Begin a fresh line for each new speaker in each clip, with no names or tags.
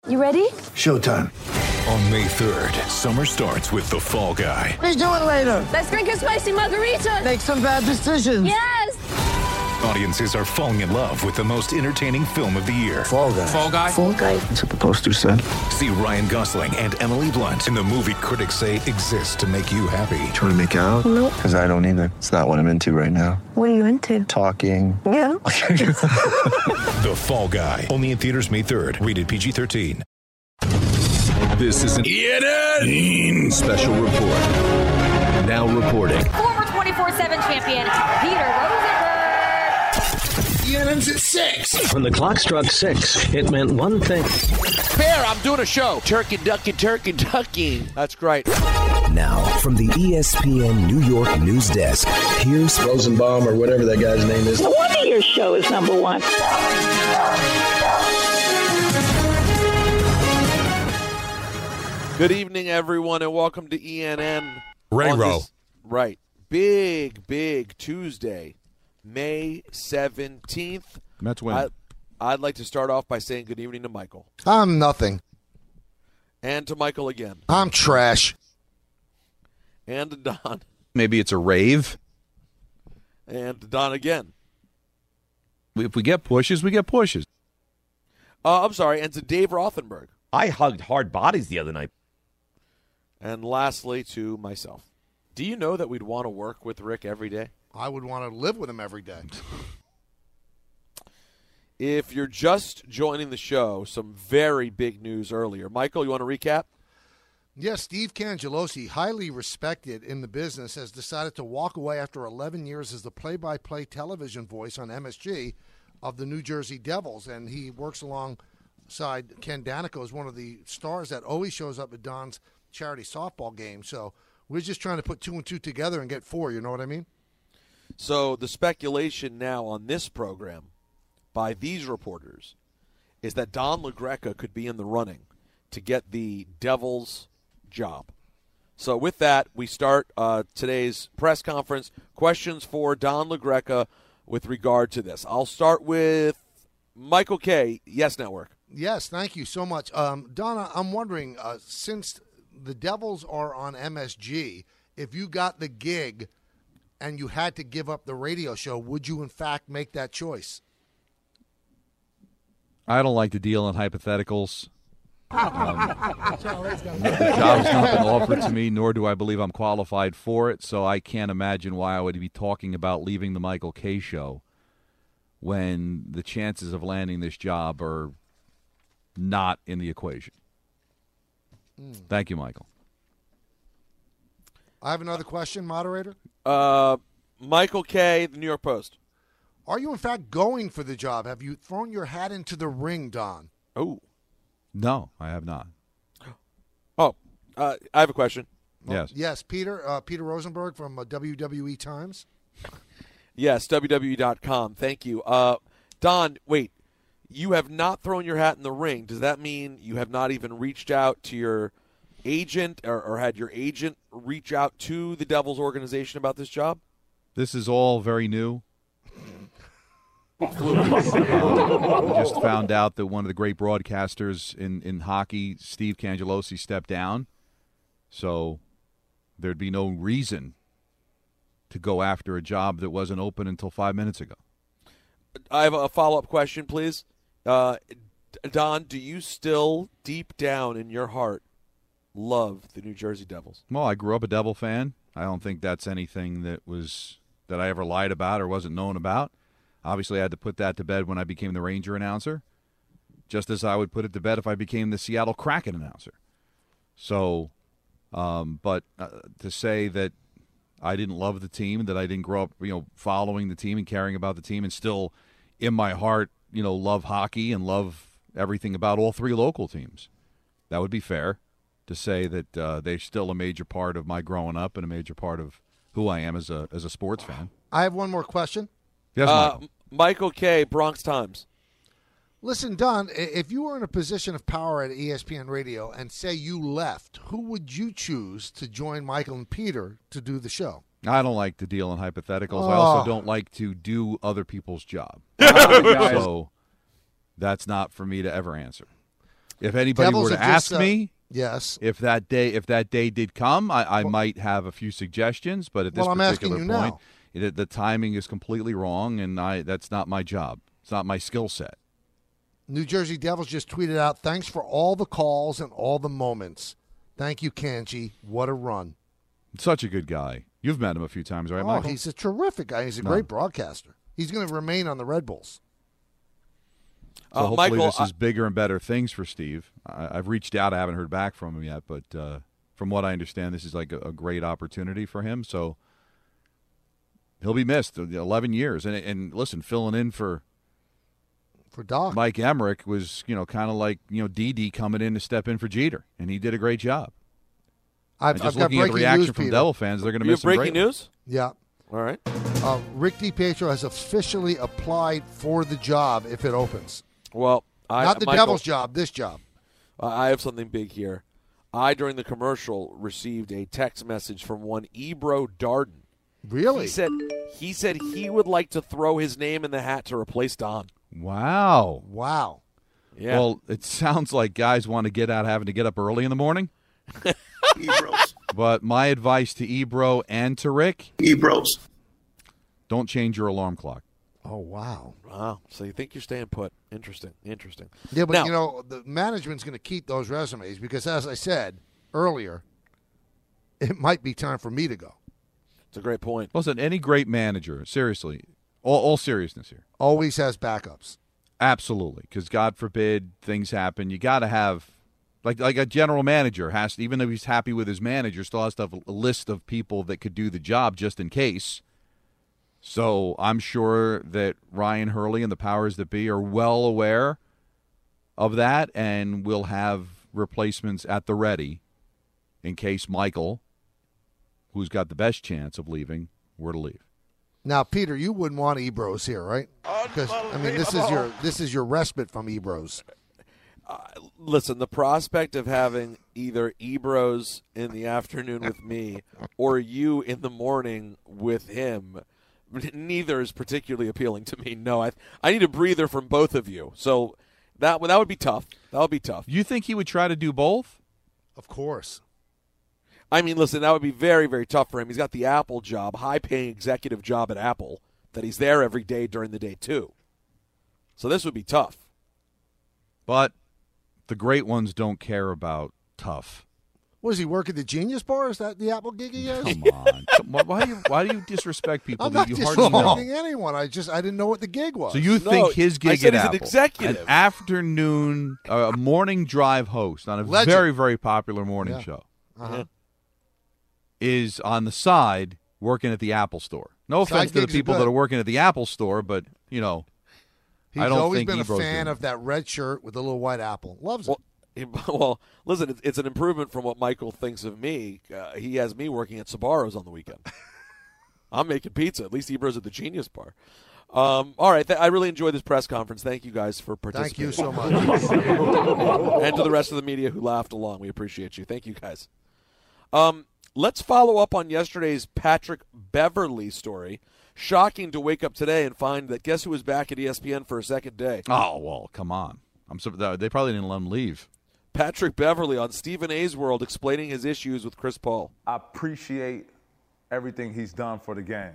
You ready?
Showtime.
On May 3rd, summer starts with The Fall Guy.
Let's do it later.
Let's drink a spicy margarita.
Make some bad decisions.
Yes!
Audiences are falling in love with the most entertaining film of the year.
Fall Guy.
Fall Guy?
Fall guy.
That's what the poster said.
See Ryan Gosling and Emily Blunt in the movie critics say exists to make you happy.
Trying to make it out?
Nope.
Because I don't either. It's not what I'm into right now.
What are you into?
Talking.
Yeah.
The Fall Guy. Only in theaters May 3rd. Rated PG-13. This is an ENN special report. Now reporting.
Former 24/7 champion Peter Rosenberg.
ENN's at 6.
When the clock struck 6, it meant one thing.
Bear, I'm doing a show. Turkey, ducky, turkey, ducky. That's great.
Now, from the ESPN New York news desk, here's
Rosenbaum or whatever that guy's name is.
No wonder your show is number one.
Good evening, everyone, and welcome to ENN.
Ray-Ro.
Right. Big Tuesday, May 17th.
Mets win.
I'd like to start off by saying good evening to Michael.
I'm nothing.
And to Michael again.
I'm trash.
And to Don.
Maybe it's a rave.
And to Don again.
If we get pushes, we get pushes.
I'm sorry. And to Dave Rothenberg.
I hugged hard bodies the other night.
And lastly, to myself. Do you know that we'd want to work with Rick every day?
I would want to live with him every day.
If you're just joining the show, some very big news earlier. Michael, you want to recap?
Yes, Steve Cangelosi, highly respected in the business, has decided to walk away after 11 years as the play-by-play television voice on MSG of the New Jersey Devils, and he works alongside Ken Danico as one of the stars that always shows up at Don's charity softball game. So we're just trying to put 2 and 2 together and get 4, you know what I mean?
So the speculation now on this program by these reporters is that Don LaGreca could be in the running to get the Devils job. So with that, we start today's press conference. Questions for Don LaGreca with regard to this. I'll start with Michael Kay, Yes Network.
Yes, thank you so much. Donna, I'm wondering, since the Devils are on MSG, if you got the gig and you had to give up the radio show, would you in fact make that choice?
I don't like to deal in hypotheticals. The job has not been offered to me, nor do I believe I'm qualified for it, so I can't imagine why I would be talking about leaving the Michael Kay show when the chances of landing this job are not in the equation. Thank you, Michael.
I have another question, moderator.
Michael Kay, the New York Post.
Are you in fact going for the job? Have you thrown your hat into the ring, Don?
Oh.
No, I have not.
Oh, I have a question.
Yes.
Yes, Peter Rosenberg from WWE Times.
Yes, WWE.com. Thank you. Don, wait. You have not thrown your hat in the ring. Does that mean you have not even reached out to your agent or had your agent reach out to the Devils organization about this job?
This is all very new. We just found out that one of the great broadcasters in hockey, Steve Cangelosi, stepped down. So there'd be no reason to go after a job that wasn't open until 5 minutes ago.
I have a follow-up question, please. Don, do you still, deep down in your heart, love the New Jersey Devils?
Well, I grew up a Devil fan. I don't think that's anything that I ever lied about or wasn't known about. Obviously, I had to put that to bed when I became the Ranger announcer, just as I would put it to bed if I became the Seattle Kraken announcer. So, but to say that I didn't love the team, that I didn't grow up, following the team and caring about the team, and still in my heart, love hockey and love everything about all 3 local teams, that would be fair to say that they're still a major part of my growing up and a major part of who I am as a sports fan.
I have one more question.
Yes, Michael.
Michael Kay, Bronx Times.
Listen, Don, if you were in a position of power at ESPN Radio and say you left, who would you choose to join Michael and Peter to do the show?
I don't like to deal in hypotheticals. I also don't like to do other people's job. So that's not for me to ever answer. If anybody
Devils
were to
have just,
ask me,
yes,
if that day did come, I might have a few suggestions. But at this
I'm
particular
asking you
point,
now.
the timing is completely wrong, and that's not my job. It's not my skill set.
New Jersey Devils just tweeted out, "Thanks for all the calls and all the moments. Thank you, Kanji. What a run."
Such a good guy. You've met him a few times, right, Michael?
He's a terrific guy. He's a great broadcaster. He's going to remain on the Red Bulls.
So hopefully
Michael,
this is bigger and better things for Steve. I've reached out. I haven't heard back from him yet, but from what I understand, this is like a great opportunity for him. So he'll be missed. 11 years. And listen, filling in for
Doc.
Mike Emmerich was, kind of like, Didi coming in to step in for Jeter, and he did a great job.
I've
just
got
looking at the
breaking
reaction
news,
from
Peter.
Devil fans, they're going to miss him
breaking
greatly.
news?
Yeah.
All right.
Rick DiPietro has officially applied for the job if it opens.
Well,
not the
Michael,
Devils' job, this job.
I have something big here. During the commercial, received a text message from one Ebro Darden.
Really?
He said he would like to throw his name in the hat to replace Don.
Wow.
Yeah.
Well, it sounds like guys want to get out having to get up early in the morning.
Ebros.
But my advice to Ebro and to Rick,
Ebros.
don't change your alarm clock.
Oh, wow.
Wow. So you think you're staying put. Interesting.
Yeah, but,
Now,
the management's going to keep those resumes because, as I said earlier, it might be time for me to go.
it's a great point.
Listen, any great manager, seriously, all seriousness here,
Always has backups.
absolutely, because God forbid things happen. You got to have, like a general manager has to, even though he's happy with his manager, still has to have a list of people that could do the job just in case. So I'm sure that Ryan Hurley and the powers that be are well aware of that and will have replacements at the ready in case Michael, who's got the best chance of leaving, were to leave.
Now, Peter, you wouldn't want Ebros here, right? Because this is your respite from Ebros.
Listen, the prospect of having either Ebros in the afternoon with me or you in the morning with him, neither is particularly appealing to me. No, I need a breather from both of you. So that would be tough. That would be tough.
You think he would try to do both?
Of course.
I mean, listen, that would be very, very tough for him. He's got the Apple job, high-paying executive job at Apple, that he's there every day during the day, too. So this would be tough.
But the great ones don't care about tough.
What, does he work at the Genius Bar? Is that the Apple gig he has?
Come on. Why do you disrespect people
I'm
that
not
you hardly know?
disrespecting anyone. I didn't know what the gig was.
So you think his gig
I said
at
he's
Apple,
an executive.
an afternoon, morning drive host on a
Legend.
very, very popular morning show,
Uh-huh.
is on the side working at the Apple store. No
Side
offense to the
gigs are
people
good.
that are working at the Apple store, but,
He's
I don't
always
think
been a
Ebro's
fan
doing
of that red shirt with the little white apple. Loves it.
Well, listen, it's an improvement from what Michael thinks of me. He has me working at Sbarro's on the weekend. I'm making pizza. At least Ebro's at the Genius Bar. All right, I really enjoyed this press conference. Thank you guys for participating.
Thank you so much.
And to the rest of the media who laughed along. We appreciate you. Thank you, guys. Let's follow up on yesterday's Patrick Beverley story. Shocking to wake up today and find that guess who was back at ESPN for a second day?
Oh, well, come on. They probably didn't let him leave.
Patrick Beverley on Stephen A's World explaining his issues with Chris Paul.
I appreciate everything he's done for the game.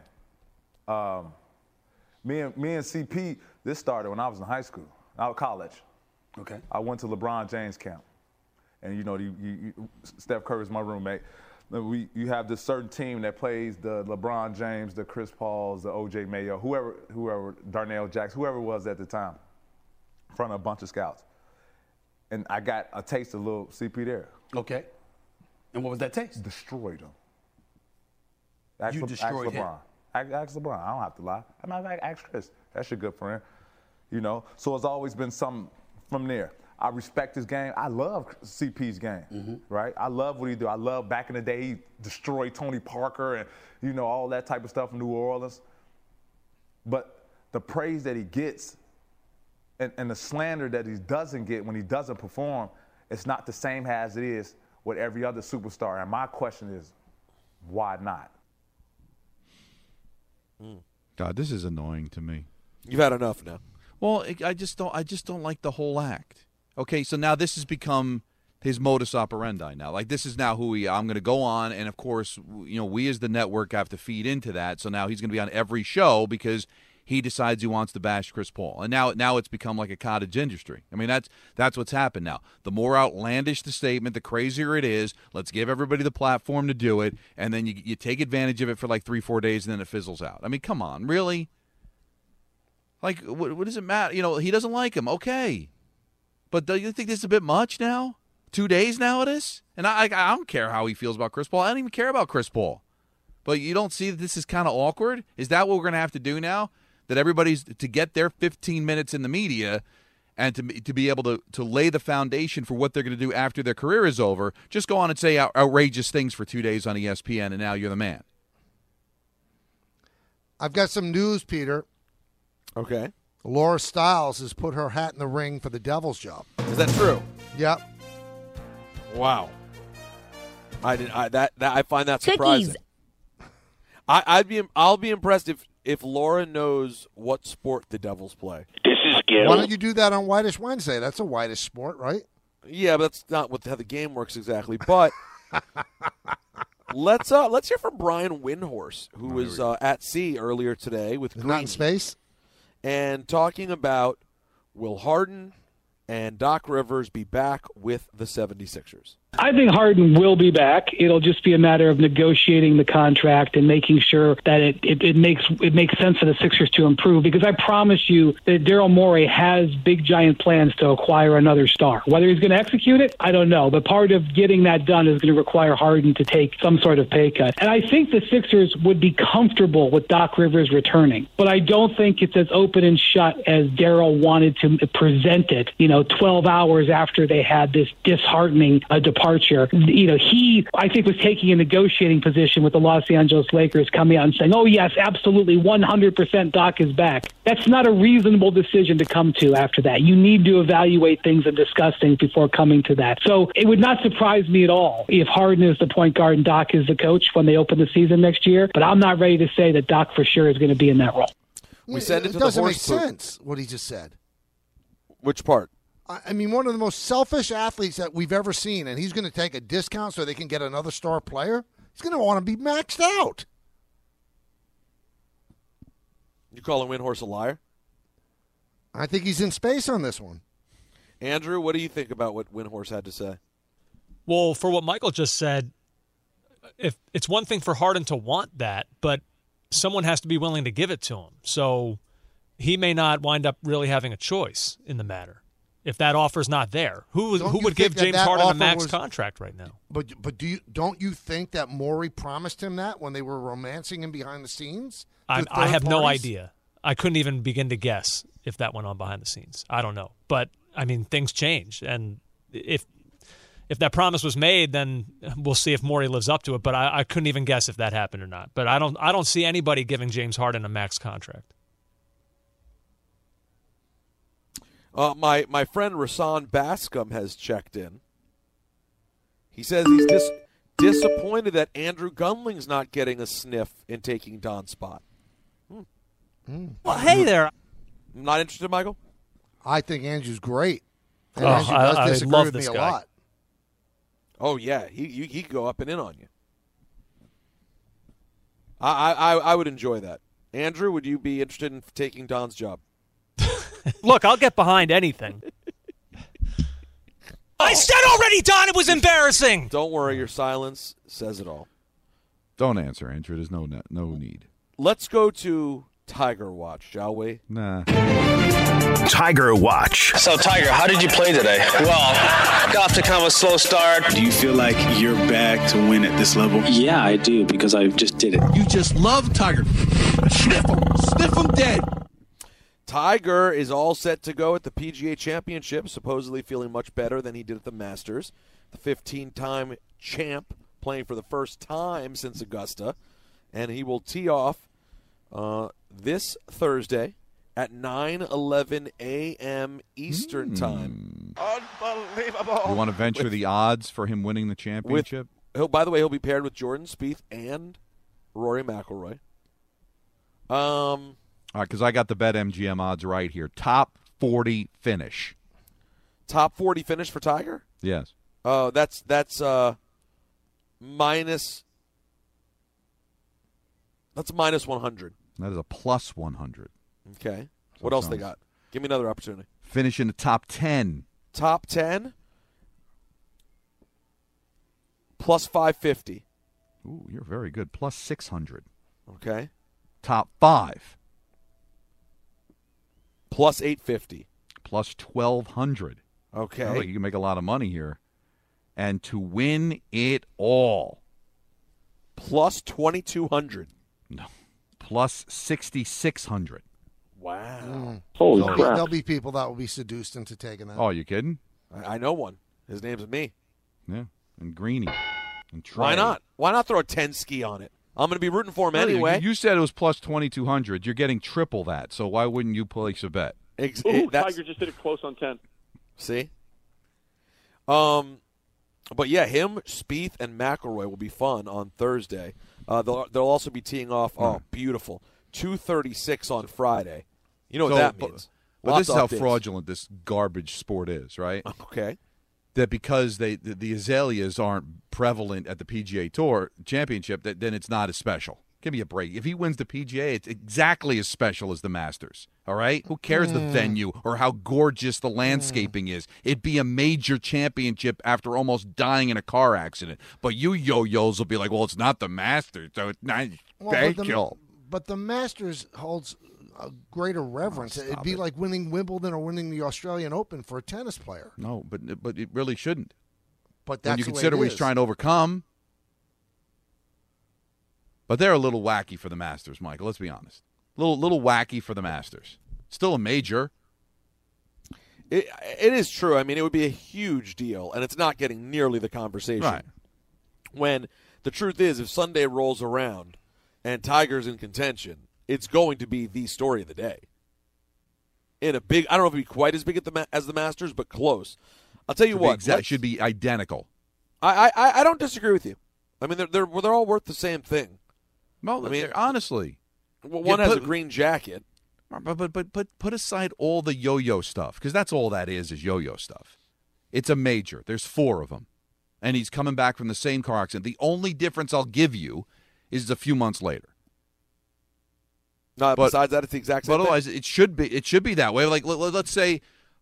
Me and CP, this started when I was in high school. I was college.
Okay.
I went to LeBron James camp. And, Steph Curry's my roommate. You have this certain team that plays the LeBron James, the Chris Pauls, the O.J. Mayo, whoever, Darnell Jackson, whoever it was at the time, in front of a bunch of scouts. And I got a taste of little CP there.
Okay. And what was that taste?
Destroyed him.
Destroyed him?
Ask LeBron. I don't have to lie. Ask Chris. That's your good friend. So it's always been something from there. I respect his game. I love CP's game, right? I love what he do. I love back in the day he destroyed Tony Parker and, all that type of stuff in New Orleans. But the praise that he gets and the slander that he doesn't get when he doesn't perform, it's not the same as it is with every other superstar. And my question is, why not?
God, this is annoying to me.
You've had enough now.
Well, I just don't like the whole act. Okay, so now this has become his modus operandi now. Like, this is now who I'm going to go on, and of course, we as the network have to feed into that. So now he's going to be on every show because he decides he wants to bash Chris Paul. And now it's become like a cottage industry. I mean, that's what's happened now. The more outlandish the statement, the crazier it is. Let's give everybody the platform to do it, and then you take advantage of it for like 3-4 days, and then it fizzles out. I mean, come on, really? Like, what does it matter? He doesn't like him. Okay. But do you think this is a bit much now? 2 days now it is? And I don't care how he feels about Chris Paul. I don't even care about Chris Paul. But you don't see that this is kind of awkward? Is that what we're going to have to do now? That everybody's to get their 15 minutes in the media and to be able to lay the foundation for what they're going to do after their career is over, just go on and say outrageous things for 2 days on ESPN, and now you're the man.
I've got some news, Peter.
Okay.
Laura Stiles has put her hat in the ring for the Devils job.
Is that true?
Yep.
Wow. I find that surprising. I'll be impressed if Laura knows what sport the Devils play.
This is Gil.
Why don't you do that on Whitish Wednesday? That's a whitish sport, right?
Yeah, but that's not how the game works exactly. But let's hear from Brian Windhorst, who was at sea earlier today with
Not in space,
and talking about will Harden and Doc Rivers be back with the 76ers.
I think Harden will be back. It'll just be a matter of negotiating the contract and making sure that it makes sense for the Sixers to improve. Because I promise you that Daryl Morey has big, giant plans to acquire another star. Whether he's going to execute it, I don't know. But part of getting that done is going to require Harden to take some sort of pay cut. And I think the Sixers would be comfortable with Doc Rivers returning. But I don't think it's as open and shut as Daryl wanted to present it, 12 hours after they had this disheartening departure. He, I think, was taking a negotiating position with the Los Angeles Lakers, coming out and saying, oh, yes, absolutely, 100% Doc is back. That's not a reasonable decision to come to after that. You need to evaluate things and discuss things before coming to that. So it would not surprise me at all if Harden is the point guard and Doc is the coach when they open the season next year. But I'm not ready to say that Doc for sure is going to be in that role.
It doesn't make sense, what he just said.
Which part?
I mean, one of the most selfish athletes that we've ever seen, and he's going to take a discount so they can get another star player? He's going to want to be maxed out.
You calling Windhorst a liar?
I think he's in space on this one.
Andrew, what do you think about what Windhorst had to say?
Well, for what Michael just said, if it's one thing for Harden to want that, but someone has to be willing to give it to him. So he may not wind up really having a choice in the matter. If that offer's not there, who would give James Harden a max contract right now?
But don't you think that Morey promised him that when they were romancing him behind the scenes?
I have no idea. I couldn't even begin to guess if that went on behind the scenes. I don't know. But, I mean, things change. And if that promise was made, then we'll see if Morey lives up to it. But I couldn't even guess if that happened or not. But I don't see anybody giving James Harden a max contract.
My friend Rasan Bascom has checked in. He says he's disappointed that Andrew Gunling's not getting a sniff in taking Don's spot.
Well, hey there.
Not interested, Michael?
I think Andrew's great. And
Andrew does
disagree
love
with
this
me
guy
a lot.
Oh, yeah. He could go up and in on you. I would enjoy that. Andrew, would you be interested in taking Don's job?
Look, I'll get behind anything. I said already, Don, it was embarrassing.
Don't worry, your silence says it all.
Don't answer, Andrew. There's no need.
Let's go to Tiger Watch, shall we?
Nah.
Tiger Watch.
So, Tiger, how did you play today? Well, got off to kind of a slow start.
Do you feel like you're back to win at this level?
Yeah, I do, because I just did it.
You just love Tiger. Sniff him dead.
Tiger is all set to go at the PGA Championship, supposedly feeling much better than he did at the Masters. The 15-time champ playing for the first time since Augusta. And he will tee off this Thursday at 9:11 a.m. Eastern Time.
Unbelievable.
You want to venture the odds for him winning the championship?
By the way, he'll be paired with Jordan Spieth and Rory McIlroy.
All right, because I got the BetMGM odds right here. Top 40 finish.
Top 40 finish for Tiger?
Yes.
Oh, that's minus. That's minus 100.
That is a plus 100.
Okay. What else they got? Give me another opportunity.
Finish in the top 10.
Top 10? Plus 550.
Ooh, you're very good. Plus 600.
Okay.
Top 5.
Plus 850.
Plus 1,200.
Okay.
Oh, you can make a lot of money here. And to win it all.
Plus 2,200.
No. Plus 6,600.
Wow.
Holy crap. There'll be people that will be seduced into taking that.
Oh, you kidding?
I know one. His name's me.
Yeah. And Greeny. And Trey.
Why not? Why not throw a 10 ski on it? I'm going to be rooting for him anyway.
You said it was plus 2,200. You're getting triple that. So why wouldn't you place a bet?
Tiger just did it close on 10.
See? But yeah, him, Spieth, and McIlroy will be fun on Thursday. They'll also be teeing off. Oh, beautiful. 2:36 on Friday. You know what that means.
But this is how fraudulent this garbage sport is, right?
Okay.
That because the azaleas aren't prevalent at the PGA Tour Championship, then it's not as special. Give me a break. If he wins the PGA, it's exactly as special as the Masters, all right? Who cares the venue or how gorgeous the landscaping is? It'd be a major championship after almost dying in a car accident. But you yo-yos will be like, well, it's not the Masters, so it's not special.
But the Masters holds a greater reverence. It'd be like winning Wimbledon or winning the Australian Open for a tennis player.
No, but it really shouldn't.
But that's
when you
the way
consider
it
what he's
is.
trying to overcome. But they're a little wacky for the Masters, Michael. Let's be honest. Little wacky for the Masters. Still a major.
It is true. I mean, it would be a huge deal, and it's not getting nearly the conversation.
Right.
When the truth is, if Sunday rolls around and Tiger's in contention, it's going to be the story of the day. In a big, I don't know if it'd be quite as big as the Masters, but close. I'll tell you what.
It should be identical.
I don't disagree with you. I mean, they're all worth the same thing.
Well, I mean, honestly,
one has a green jacket.
But put aside all the yo-yo stuff, because that's all that is yo-yo stuff. It's a major. There's 4 of them, and he's coming back from the same car accident. The only difference I'll give you is a few months later.
No, besides that, it's the exact same
thing. But otherwise, it should be that way. Like let's say,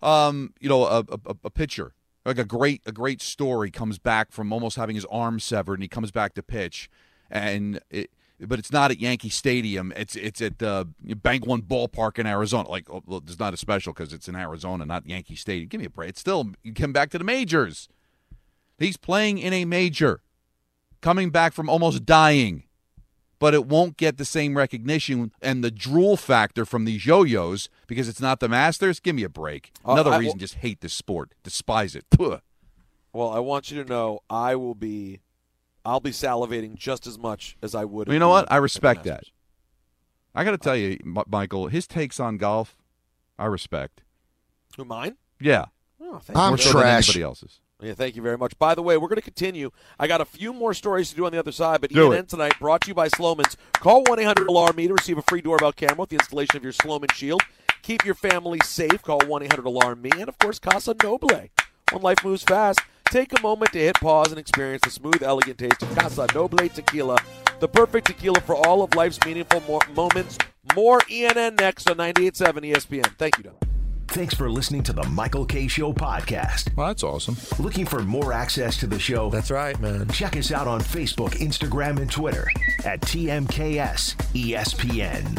a pitcher, like a great story comes back from almost having his arm severed, and he comes back to pitch, but it's not at Yankee Stadium. It's at Bank One Ballpark in Arizona. Like, well, it's not as special because it's in Arizona, not Yankee Stadium. Give me a break. It's still, you come back to the majors. He's playing in a major, coming back from almost dying. But it won't get the same recognition and the drool factor from these yo-yos because it's not the Masters. Give me a break. Another reason, just hate this sport. Despise it. Puh.
Well, I want you to know I'll be salivating just as much as I would.
Well, you know what? I respect that. I got to tell you, Michael, his takes on golf, I respect.
Who, mine?
Yeah.
Oh, thank
I'm
you.
trash.
Anybody else's.
Yeah, thank you very much. By the way, we're going to continue. I got a few more stories to do on the other side, but
Do
ENN
it.
tonight brought to you by Slomin's. Call 1-800-ALARM-ME to receive a free doorbell camera with the installation of your Slomin Shield. Keep your family safe. Call 1-800-ALARM-ME. And, of course, Casa Noble. When life moves fast, take a moment to hit pause and experience the smooth, elegant taste of Casa Noble Tequila, the perfect tequila for all of life's meaningful moments. More ENN next on 98.7 ESPN. Thank you, Doug.
Thanks for listening to the Michael K. Show podcast.
Well, that's awesome.
Looking for more access to the show?
That's right, man.
Check us out on Facebook, Instagram, and Twitter at TMKS ESPN.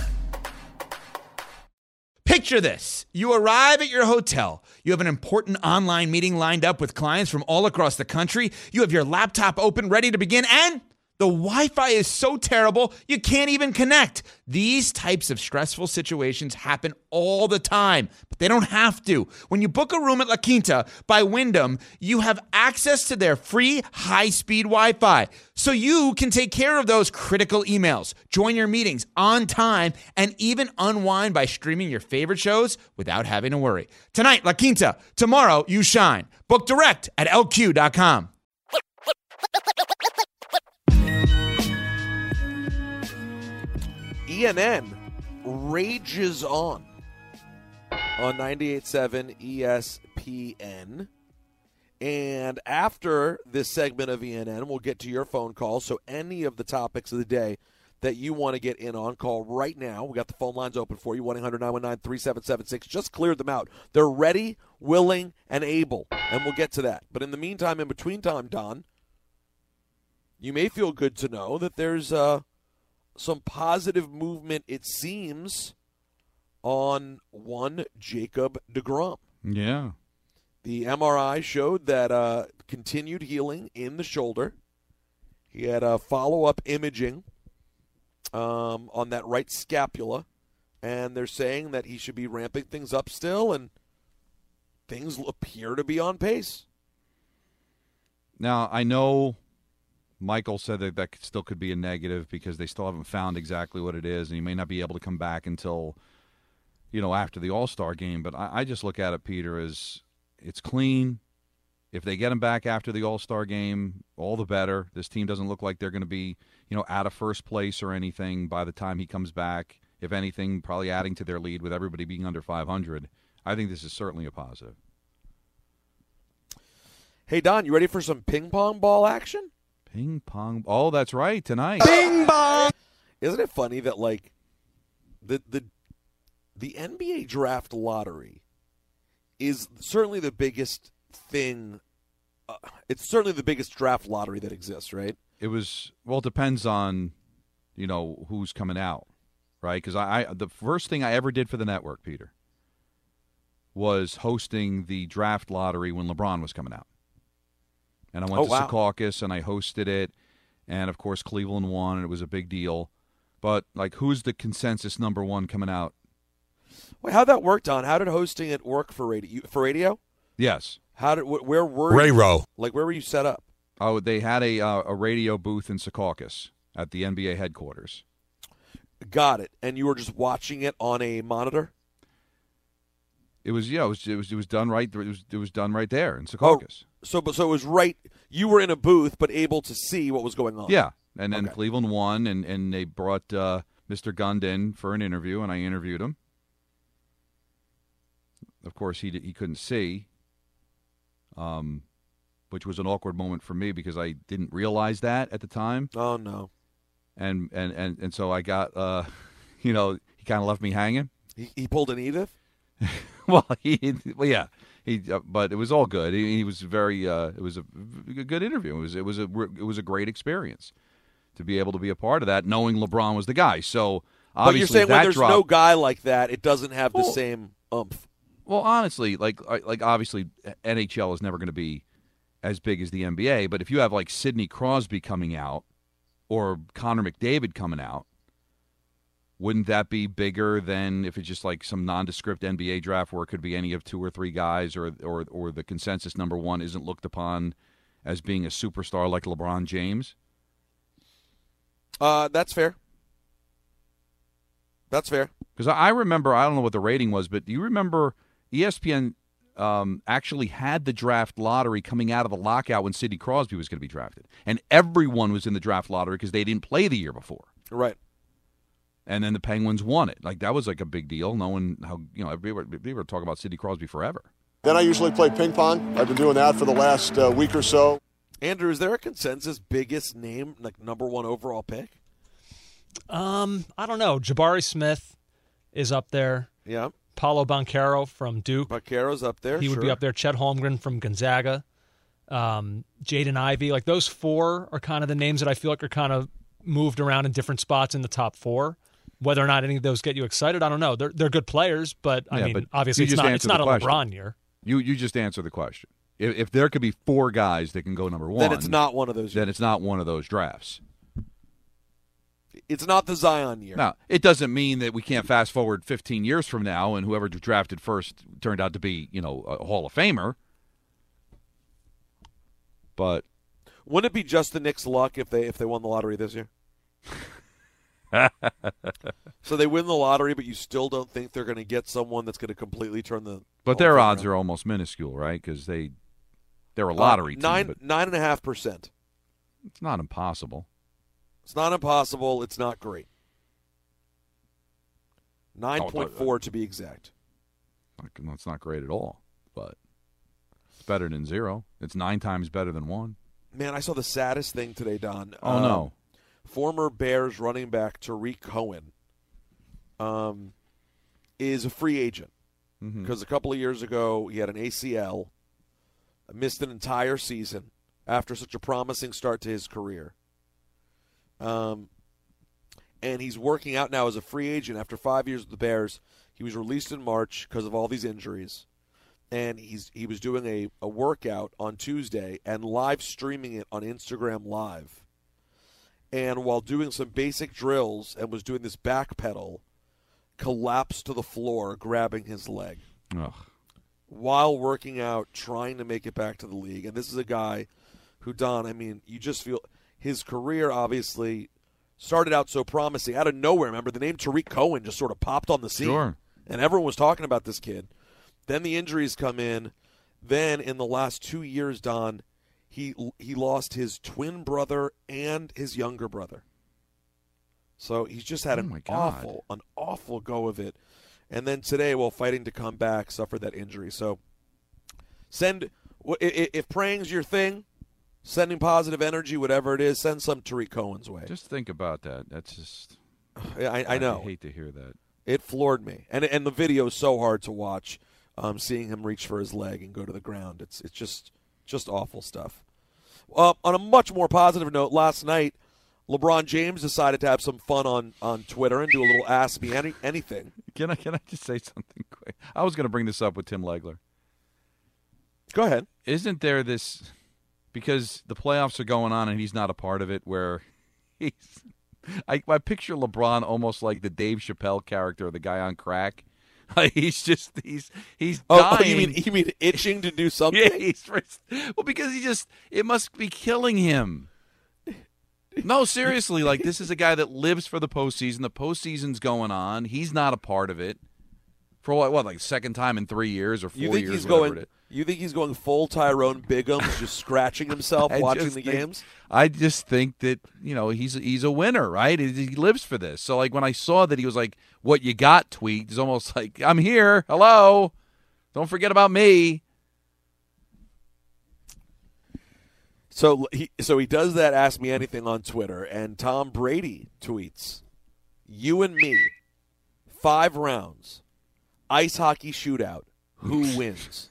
Picture this. You arrive at your hotel. You have an important online meeting lined up with clients from all across the country. You have your laptop open, ready to begin, and the Wi-Fi is so terrible, you can't even connect. These types of stressful situations happen all the time, but they don't have to. When you book a room at La Quinta by Wyndham, you have access to their free high-speed Wi-Fi, so you can take care of those critical emails, join your meetings on time, and even unwind by streaming your favorite shows without having to worry. Tonight, La Quinta. Tomorrow, you shine. Book direct at LQ.com.
ENN rages on. on 98.7 ESPN. And after this segment of ENN, we'll get to your phone call. So any of the topics of the day that you want to get in on, call right now. We got the phone lines open for you, 1-800-919-3776. Just cleared them out. They're ready, willing, and able, and we'll get to that. But in the meantime, in between time, Don, you may feel good to know that there's some positive movement, it seems, on one Jacob deGrom.
Yeah.
The MRI showed that continued healing in the shoulder. He had follow-up imaging on that right scapula, and they're saying that he should be ramping things up still, and things appear to be on pace.
Now, I know Michael said that still could be a negative because they still haven't found exactly what it is, and he may not be able to come back until, after the All-Star game. But I just look at it, Peter, as it's clean. If they get him back after the All-Star game, all the better. This team doesn't look like they're going to be, out of first place or anything by the time he comes back. If anything, probably adding to their lead with everybody being under 500. I think this is certainly a positive.
Hey, Don, you ready for some ping pong ball action?
Ping pong. Oh, that's right, tonight.
Ping pong. Isn't it funny that the NBA draft lottery is certainly the biggest thing. It's certainly the biggest draft lottery that exists, right?
It depends on, who's coming out, right? Because the first thing I ever did for the network, Peter, was hosting the draft lottery when LeBron was coming out. And I went to Secaucus, and I hosted it, and, of course, Cleveland won, and it was a big deal. But, who's the consensus number one coming out?
Wait, how'd that work, Don? How did hosting it work for radio? For radio?
Yes.
Where were
Ray-Ro.
you? Where were you set up?
Oh, they had a radio booth in Secaucus at the NBA headquarters.
Got it. And you were just watching it on a monitor?
It was done right. It was done right there in Secaucus.
So it was right. You were in a booth, but able to see what was going on.
Yeah, and then Cleveland won, and they brought Mr. Gund in for an interview, and I interviewed him. Of course, he couldn't see, which was an awkward moment for me because I didn't realize that at the time.
Oh no!
And so I got he kind of left me hanging.
He pulled an Edith.
But it was all good. He was very. It was a good interview. It was a great experience to be able to be a part of that, knowing LeBron was the guy. So obviously,
but you're saying when there's no guy like that, it doesn't have the same oomph.
Well, honestly, obviously, NHL is never going to be as big as the NBA. But if you have Sidney Crosby coming out or Connor McDavid coming out, wouldn't that be bigger than if it's just some nondescript NBA draft where it could be any of two or three guys, or the consensus number one isn't looked upon as being a superstar like LeBron James?
That's fair. That's fair.
Because I remember, I don't know what the rating was, but do you remember ESPN actually had the draft lottery coming out of the lockout when Sidney Crosby was going to be drafted, and everyone was in the draft lottery because they didn't play the year before.
Right.
And then the Penguins won it. That was a big deal, knowing how, everybody were talking about Sidney Crosby forever.
Then I usually play ping pong. I've been doing that for the last week or so.
Andrew, is there a consensus biggest name, number one overall pick?
I don't know. Jabari Smith is up there.
Yeah.
Paolo Banchero from Duke.
Banchero's up there.
He would be up there. Chet Holmgren from Gonzaga. Jaden Ivey. Those four are kind of the names that I feel are kind of moved around in different spots in the top four. Whether or not any of those get you excited, I don't know. They're good players, but obviously it's not a LeBron year.
You just answer the question. If there could be four guys that can go number one,
then it's not one of those.
Then it's not one of those drafts.
It's not the Zion year.
Now, it doesn't mean that we can't fast forward 15 years from now and whoever drafted first turned out to be, a Hall of Famer. But
wouldn't it be just the Knicks' luck if they won the lottery this year? So they win the lottery, but you still don't think they're going to get someone that's going to completely turn the.
But their odds are almost minuscule, right? Because they're a lottery team.
9.5%.
It's not impossible.
It's not impossible. It's not great. 9.4 to be exact.
It's not great at all, but it's better than 0. It's 9 times better than 1.
Man, I saw the saddest thing today, Don.
Oh, no.
Former Bears running back Tariq Cohen is a free agent because a couple of years ago he had an ACL, missed an entire season after such a promising start to his career. And he's working out now as a free agent after 5 years with the Bears. He was released in March because of all these injuries. And he was doing a workout on Tuesday and live streaming it on Instagram Live. And while doing some basic drills and was doing this back pedal, collapsed to the floor, grabbing his leg.
Ugh.
While working out, trying to make it back to the league. And this is a guy who, Don, I mean, you just feel his career obviously started out so promising. Out of nowhere, remember, the name Tariq Cohen just sort of popped on the scene.
Sure.
And everyone was talking about this kid. Then the injuries come in. Then in the last 2 years, Don, he lost his twin brother and his younger brother. So he's just had an awful go of it. And then today, while fighting to come back, suffered that injury. So if praying's your thing, sending positive energy, whatever it is, send some Tariq Cohen's way.
Just think about that. That's just
I know.
I hate to hear that.
It floored me. And the video is so hard to watch, seeing him reach for his leg and go to the ground. It's just awful stuff. On a much more positive note, last night, LeBron James decided to have some fun on Twitter and do a little Ask Me Anything.
Can I just say something quick? I was going to bring this up with Tim Legler.
Go ahead.
Isn't there this, because the playoffs are going on and he's not a part of it, where I picture LeBron almost like the Dave Chappelle character, the guy on crack. He's dying.
Oh, you mean itching to do something?
Yeah, because it must be killing him. No, seriously, like this is a guy that lives for the postseason. The postseason's going on. He's not a part of it. For what, like second time in 3 years or 4 years?
You think he's going full Tyrone Biggums, just scratching himself watching the games?
I just think that he's a winner, right? He lives for this. So like when I saw that he was like, "What you got?" tweet, it's almost like, "I'm here. Hello, don't forget about me."
So he does that Ask Me Anything on Twitter, and Tom Brady tweets, "You and me, 5 rounds, ice hockey shootout, who wins?"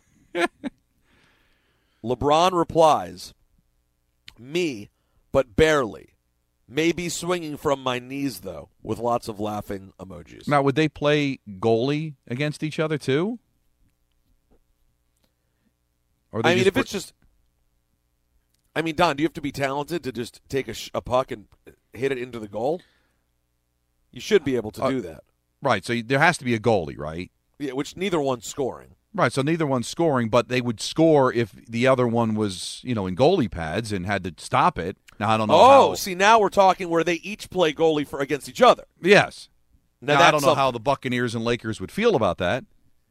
LeBron replies, "Me, but barely. Maybe swinging from my knees, though," with lots of laughing emojis.
Now, would they play goalie against each other, too? Or
Don, do you have to be talented to just take a puck and hit it into the goal? You should be able to do that.
Right, so there has to be a goalie, right?
Yeah, which neither one's scoring.
Right, so neither one's scoring, but they would score if the other one was, in goalie pads and had to stop it. Now, I don't know
see, now we're talking where they each play goalie against each other.
Yes.
Now
I don't know how the Buccaneers and Lakers would feel about that.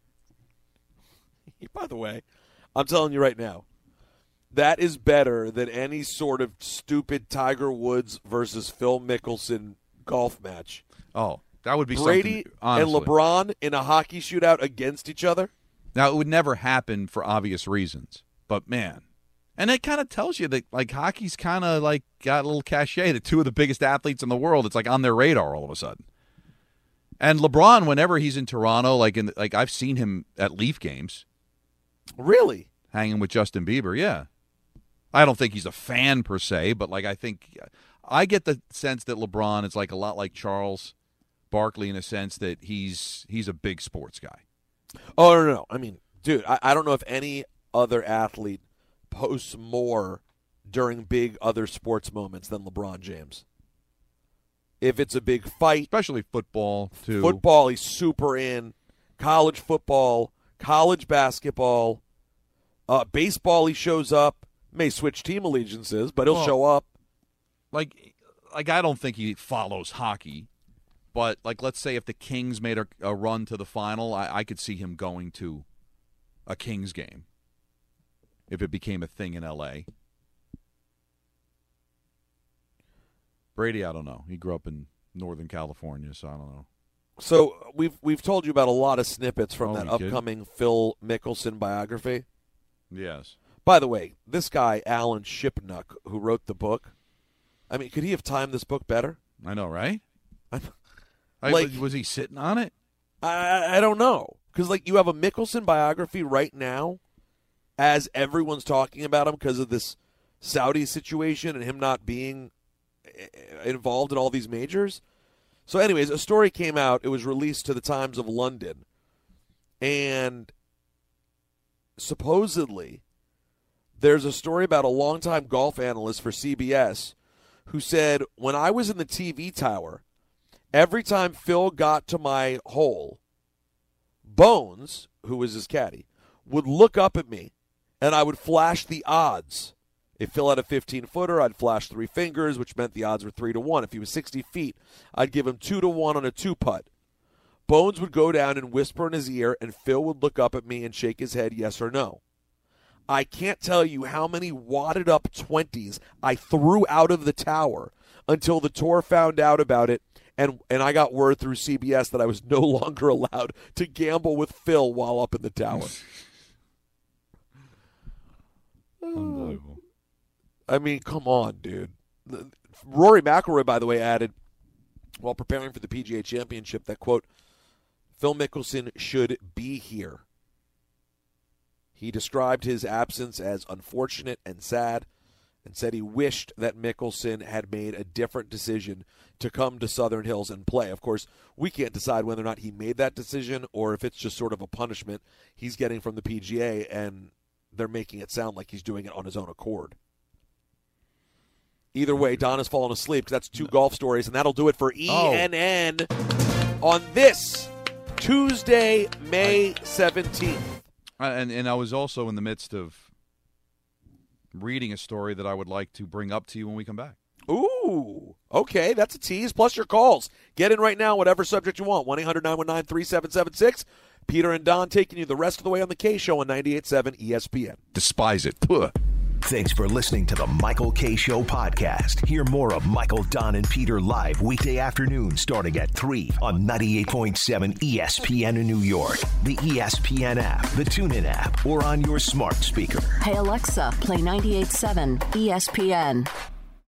By the way, I'm telling you right now, that is better than any sort of stupid Tiger Woods versus Phil Mickelson golf match.
Oh, that would be
Brady
something, honestly.
And LeBron in a hockey shootout against each other?
Now, it would never happen for obvious reasons, but man. And it kind of tells you that, like, hockey's kind of, like, got a little cachet. The two of the biggest athletes in the world, it's, like, on their radar all of a sudden. And LeBron, whenever he's in Toronto, like I've seen him at Leaf games.
Really?
Hanging with Justin Bieber, yeah. I don't think he's a fan per se, but, like, I get the sense that LeBron is, like, a lot like Charles Barkley in a sense that he's a big sports guy.
Oh, no. I mean, dude, I don't know if any other athlete posts more during big other sports moments than LeBron James. If it's a big fight.
Especially football, too.
Football, he's super in. College football, college basketball. Baseball, he shows up. May switch team allegiances, but he'll show up.
Like I don't think he follows hockey. But, like, let's say if the Kings made a run to the final, I could see him going to a Kings game if it became a thing in L.A. Brady, I don't know. He grew up in Northern California, so I don't know.
So we've told you about a lot of snippets from that
we did.
upcoming Phil Mickelson biography.
Yes.
By the way, this guy, Alan Shipnuck, who wrote the book, I mean, could he have timed this book better?
I know, right?
Like,
was he sitting on it?
I don't know. Because, like, you have a Mickelson biography right now as everyone's talking about him because of this Saudi situation and him not being involved in all these majors. So, anyways, a story came out. It was released to the Times of London. And supposedly, there's a story about a longtime golf analyst for CBS who said, when I was in the TV tower, every time Phil got to my hole, Bones, who was his caddy, would look up at me, and I would flash the odds. If Phil had a 15-footer, I'd flash 3 fingers, which meant the odds were 3-1. If he was 60 feet, I'd give him 2-1 on a 2-putt. Bones would go down and whisper in his ear, and Phil would look up at me and shake his head yes or no. I can't tell you how many wadded-up 20s I threw out of the tower until the tour found out about it, and I got word through CBS that I was no longer allowed to gamble with Phil while up in the tower.
Unbelievable.
I mean, come on, dude. Rory McIlroy, by the way, added, while preparing for the PGA Championship, that, quote, Phil Mickelson should be here. He described his absence as unfortunate and sad and said he wished that Mickelson had made a different decision to come to Southern Hills and play. Of course, we can't decide whether or not he made that decision or if it's just sort of a punishment he's getting from the PGA, and they're making it sound like he's doing it on his own accord. Either way, Don has fallen asleep because that's 2 golf stories, and that'll do it for ENN on this Tuesday, May 17th.
And I was also in the midst of reading a story that I would like to bring up to you when we come back.
Ooh, okay, that's a tease. Plus your calls. Get in right now, whatever subject you want. 1-800-919-3776. Peter and Don taking you the rest of the way on the K Show on 98.7 ESPN.
Despise it. Puh.
Thanks for listening to the Michael K. Show podcast. Hear more of Michael, Don, and Peter live weekday afternoon starting at 3 on 98.7 ESPN in New York, the ESPN app, the TuneIn app, or on your smart speaker.
Hey, Alexa, play 98.7 ESPN.